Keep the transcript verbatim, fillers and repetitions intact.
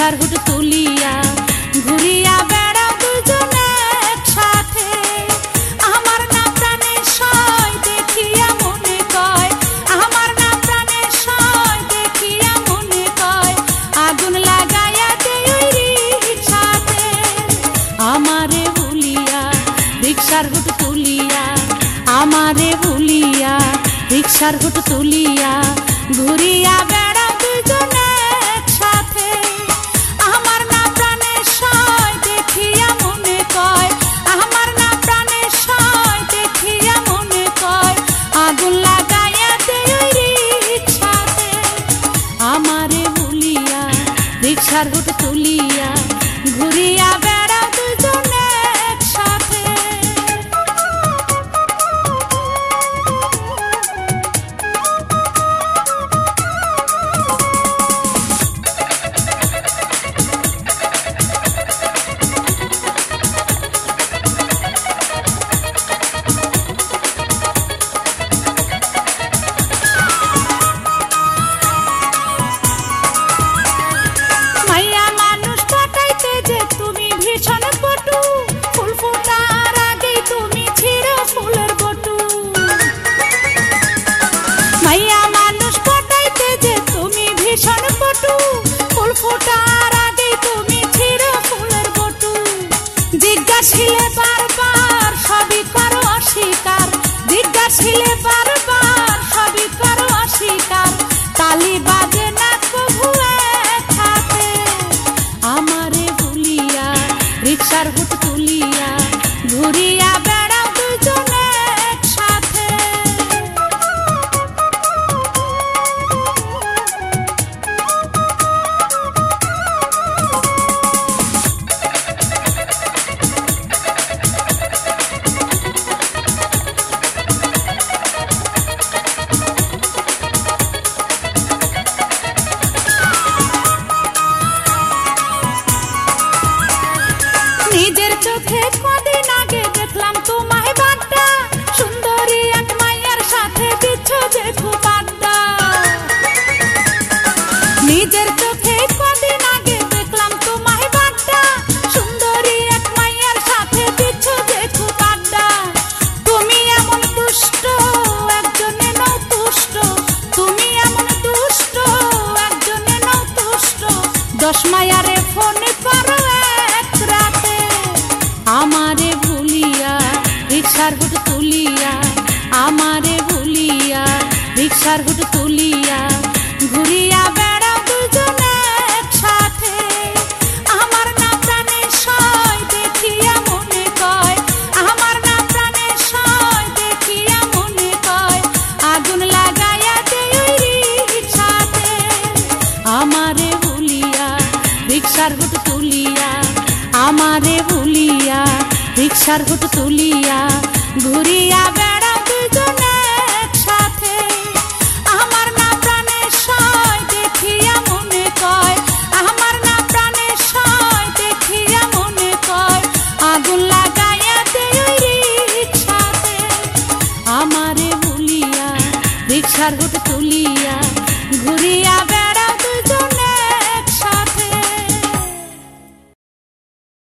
রিকশার হুট তুলিয়া ঘুরিয়া বেড়াও দুজনে একসাথে। আমার না প্রাণের সয় দেখিয়া মনে কয়, আমার না প্রাণের সয় দেখিয়া মনে কয়, আগুন লাগাইয়া দে ওই রিকশাতে। আমারে ভুলিয়া রিকশার হুট তুলিয়া, আমারে ভুলিয়া রিকশার হুট তুলিয়া ঘুরিয়া বেড়াও দুজনে একসাথে। আমার না প্রাণের সয় দেখিয়া মনে কয়, আমার না প্রাণের সয় দেখিয়া মনে কয়, আগুন লাগাইয়া দে ওই রিকশাতে। আমারে ভুলিয়া রিকশার হুট তুলিয়া ঘুরিয়া বেড়াও দুজনে একসাথে। মাইয়া মানুষ পটাইতে যে তুমি ভীষণ পটু, ফুল ফোটার আগেই তুমি ছিঁড়ো ফুলের বটু। মাইয়া মানুষ পটাইতে যে তুমি ভীষণ পটু, ফুল ফোটার আগেই তুমি ছিঁড়ো ফুলের বটু। জিজ্ঞাসিলে বারবার সবই করো অস্বীকার, জিজ্ঞাসিলে বারবার সবই করো অস্বীকার, তালি বাজে না কভু একসাথে। আমারে ভুলিয়া রিকশার হুট তুলিয়া ঘুরিয়া বেড়াও দুজনে একসাথে। নিজের চোখে কদিন আগে দেখলাম তোমায় বাড্ডা, সুন্দরী এক মাইয়ার সাথে দিচ্ছ যে খুব আড্ডা। নিজের চোখে কদিন আগে দেখলাম তোমায় বাড্ডা, সুন্দরী এক মাইয়ার সাথে দিচ্ছ যে খুব আড্ডা। তুমি এমন দুষ্ট একজনে নও তুষ্ট, তুমি এমন দুষ্ট একজনে নও তুষ্ট, দশ মায়ারে ফোন করো এক রাতে। আমারে ভুলিয়া রিকশার হুট তুলিয়া, আমারে ভুলিয়া রিকশার হুট তুলিয়া ঘুরিয়া বেড়াও দুজনে একসাথে। আমার না প্রাণের সয় দেখিয়া মনে কয়, আমার না প্রাণের সয় দেখিয়া মনে কয়, আগুন লাগাইয়া দে ওই রিকশাতে। আমারে ভুলিয়া রিকশার হুট তুলিয়া, আমারে ভুলিয়া রিকশার হুট তুলিয়া ঘুরিয়া বেড়াও দুজনে একসাথে। আমার না প্রাণের সয় দেখিয়া মনে কয়, আমার না প্রাণের সয় দেখিয়া মনে কয়, আগুন লাগাইয়া দে ওই রিকশাতে। আমারে ভুলিয়া রিকশার হুট তুলিয়া ঘুরিয়া